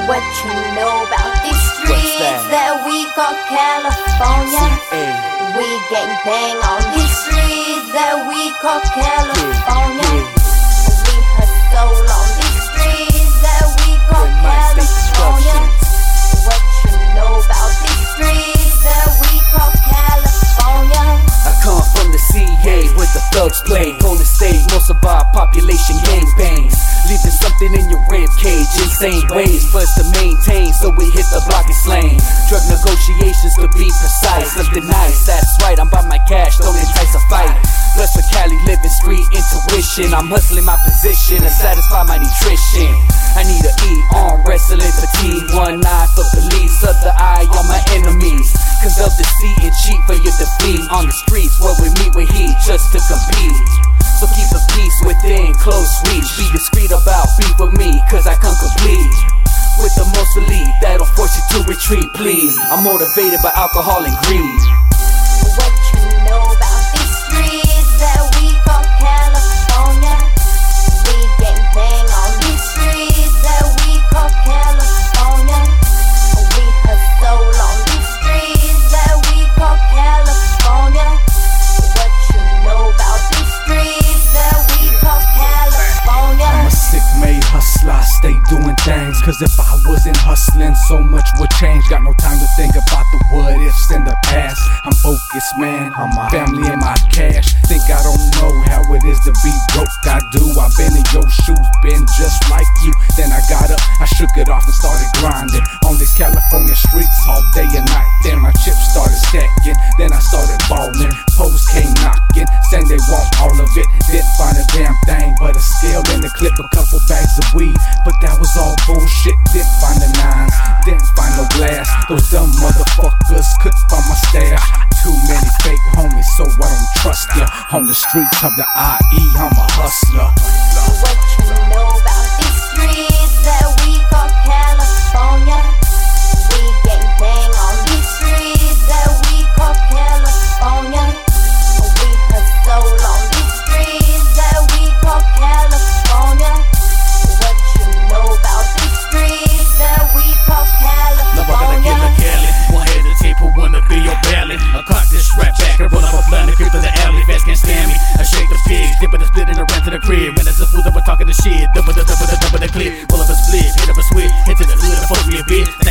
What you know about these streets that we call California? We gangbang on these streets that we call California. We hustle on these streets that we call California. What you know about these streets that we call California? I come from the CA where the thugs play. Golden State, most of our population gangbangs. Leaving something in your rib cage, insane ways for us to maintain, so we hit the block and slang. Drug negotiations to be precise, something nice, that's right, I'm by my cash, don't entice a fight. Plus for Cali, living street intuition, I'm hustling my position to satisfy my nutrition. I need to eat, arm wrestling fatigue, one eye for police, other eye on my enemies. Cause they'll deceit and cheat for your defeat. On the streets where we meet with heat just to compete. So keep the peace within close reach. Be discreet about beef with me, cause I come complete with the most elite that'll force you to retreat, please. I'm motivated by alcohol and greed. What you know about these streets that we call California? We gangbang on these streets that we call California. We hustle on these streets that we call California. What you know about these streets that we call California? I'm a sick-made hustler, I stay doing things. Cause if I wasn't hustling, so much would change. Got no time to think about the what-ifs in the past. I'm focused, man, on my family and my cash. Think I don't know how it is to be broke, I do. I've been in your shoes, been just like you. Then I got up, I shook it off and started grinding on these California streets all day and night. Then my chips started stacking, then I started balling. Poes came knocking, saying they want all of it. Didn't find a damn thing but a scale and a clip, a couple bags of weed, but that was all bullshit. Didn't find the nines, didn't find no glass. Those dumb motherfuckers couldn't find my stash. Too many fake homies, so I don't trust ya. On the streets of the IE, I'm a hustler. What you know about these streets that we call California? We gangbang on these streets that we call California. We hustle on these streets that we call California. What you know about these streets that we call California? Never gonna kill a Cali, one head to table, wanna be your belly. I cock this strap back and run up a blunt and creep to the alley, fast can't stand me. I shake the pig, dip it and split it and run to the crib. When it's the food that we're talking the shit, double the clip, pull up a split, hit up a switch, hit to the hood and fuck me a bit.